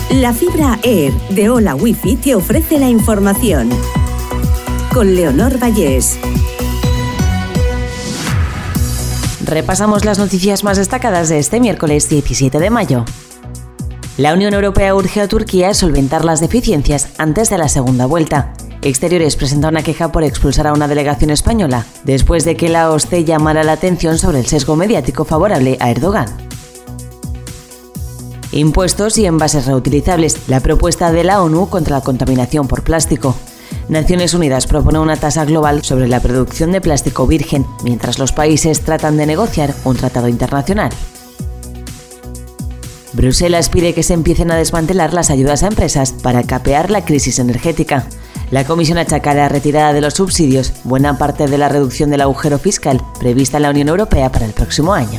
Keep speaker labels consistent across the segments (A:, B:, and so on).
A: La fibra Air de Hola Wifi te ofrece la información. Con Leonor Vallés.
B: Repasamos las noticias más destacadas de este miércoles 17 de mayo. La Unión Europea urge a Turquía a solventar las deficiencias antes de la segunda vuelta. Exteriores presenta una queja por expulsar a una delegación española, después de que la OSCE llamara la atención sobre el sesgo mediático favorable a Erdogan. Impuestos y envases reutilizables, la propuesta de la ONU contra la contaminación por plástico. Naciones Unidas propone una tasa global sobre la producción de plástico virgen, mientras los países tratan de negociar un tratado internacional. Bruselas pide que se empiecen a desmantelar las ayudas a empresas para capear la crisis energética. La Comisión achaca a la retirada de los subsidios buena parte de la reducción del agujero fiscal prevista en la Unión Europea para el próximo año.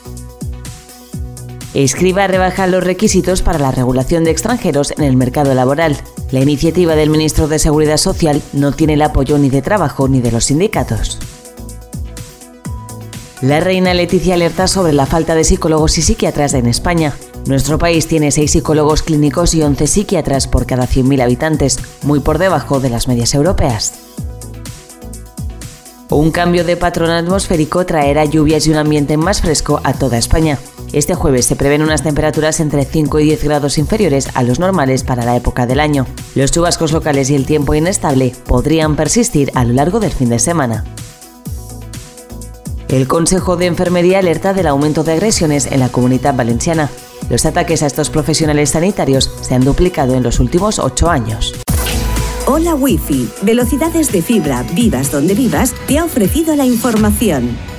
B: Escriba rebaja los requisitos para la regulación de extranjeros en el mercado laboral. La iniciativa del ministro de Seguridad Social no tiene el apoyo ni de Trabajo ni de los sindicatos. La reina Leticia alerta sobre la falta de psicólogos y psiquiatras en España. Nuestro país tiene 6 psicólogos clínicos y 11 psiquiatras por cada 100.000 habitantes, muy por debajo de las medias europeas. Un cambio de patrón atmosférico traerá lluvias y un ambiente más fresco a toda España. Este jueves se prevén unas temperaturas entre 5 y 10 grados inferiores a los normales para la época del año. Los chubascos locales y el tiempo inestable podrían persistir a lo largo del fin de semana. El Consejo de Enfermería alerta del aumento de agresiones en la Comunitat Valenciana. Los ataques a estos profesionales sanitarios se han duplicado en los últimos 8 años.
A: Hola Wifi, velocidades de fibra, vivas donde vivas, te ha ofrecido la información.